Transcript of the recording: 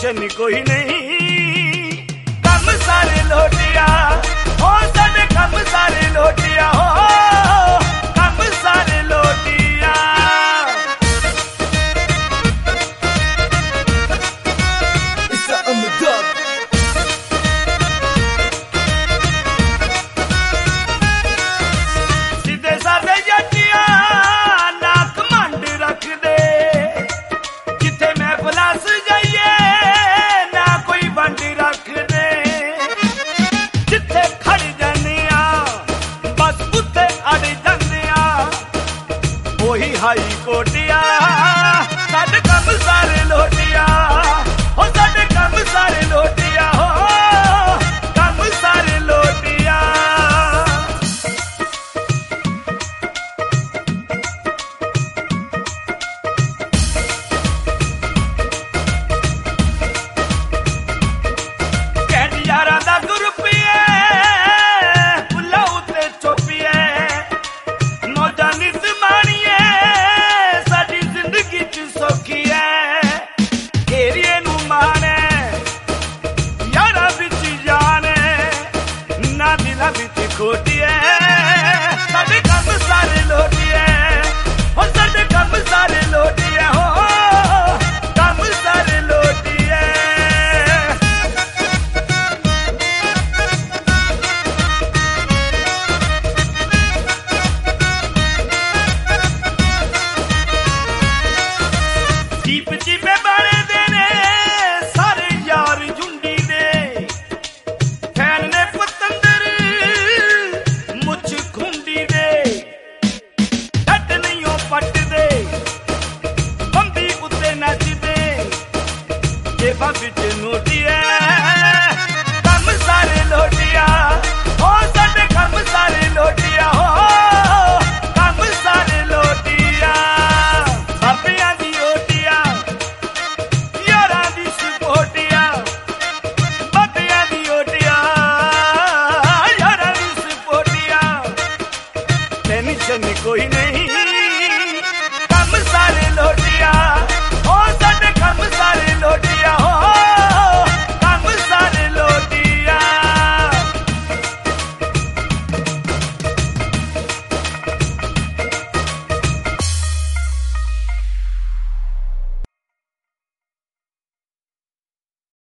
Tension ਕੋਈ ਨਹੀਂ, ਕੰਮ ਸਾਰੇ ਲੋਟਿਆ ਹੋ ਸਾਡੇ, ਕੰਮ ਸਾਰੇ ਲੋਟਿਆ ਹੋ, ਕੰਮ ਸਾਰੇ ਲੋਟਿਆ। ਸਿੱਧੇ ਸਾਦੇ ਜੱਟਿਆ ਨਾ ਘਮੰਡ ਰੱਖਦੇ, ਜਿੱਥੇ ਮੈਂ ਫਲਾਸ ਜਾਈਏ ਨਾ ਕੋਈ ਵੰਡ ਰੱਖਦੇ, ਜਿੱਥੇ ਖੜ ਜਾਂਦੇ ਆ ਬਸ ਉੱਥੇ ਅੜ ਜਾਂਦੇ ਆ, ਉਹੀ ਹਾਈ ਕੋਟਿਆ ਸਾਡੇ ਕੰਮ ਸਾਰੇ ਲੋਟਿਆ ਹੋ, ਸਾਡੇ ਕੰਮ ਸਾਰੇ ਲੋਟਿਆ ਹੋ, ਕੰਮ ਸਾਰੇ ਲੋਟਿਆ। ਯਾਰਾਂ ਦਾ ਗਰੁੱਪ ਏ ਫੁੱਲਾਂ ਉੱਤੇ ਚੋਪੀਏ, ਮੌਜਾਂ ਨਿਤ ਮਾਣੀਏ ਸਾਡੀ ਜ਼ਿੰਦਗੀ ਚ ਸੌਖੀ ਏ, ਏਰੀਏ ਨੂੰ ਮਾਣੇ ਯਾਰਾਂ ਵਿੱਚ ਜਾਣੇ ਨਾ ਦਿਲਾਂ ਵਿੱਚ ਖੋਟੀਏ।